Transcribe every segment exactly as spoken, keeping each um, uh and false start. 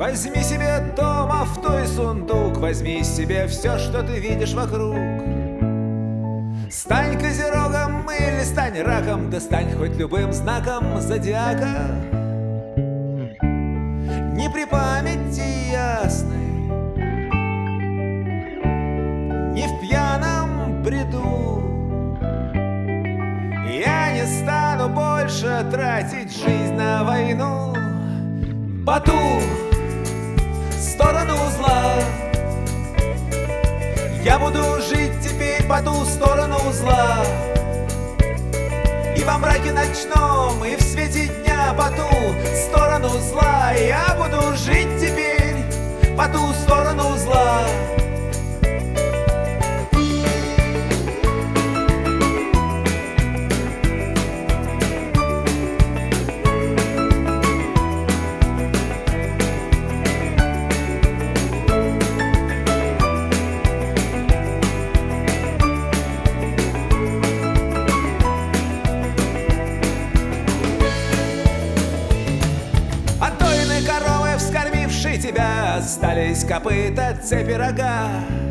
Возьми себе дом, авто и сундук, возьми себе все, что ты видишь вокруг. Стань козерогом или стань раком, да стань хоть любым знаком зодиака. Не при памяти ясной, не в пьяном бреду. Я не стану больше тратить жизнь на войну. По ту сторону узла я буду жить теперь, по ту сторону узла. И во мраке ночном, и в свете дня, по ту сторону зла я буду жить теперь, по ту сторону узла. Тебя остались копыта, цепи, рога.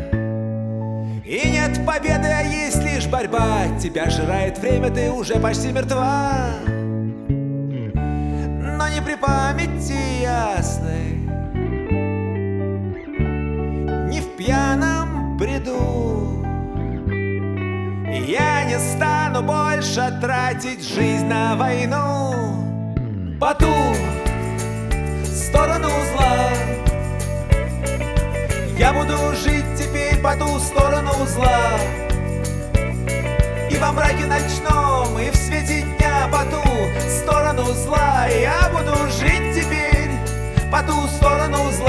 И нет победы, а есть лишь борьба. Тебя жрает время, ты уже почти мертва. Но не при памяти ясной, не в пьяном бреду. Я не стану больше тратить жизнь на войну. По ту сторону узла я буду жить теперь, по ту сторону узла. И во мраке ночном, и в свете дня, по ту сторону зла я буду жить теперь, по ту сторону узла.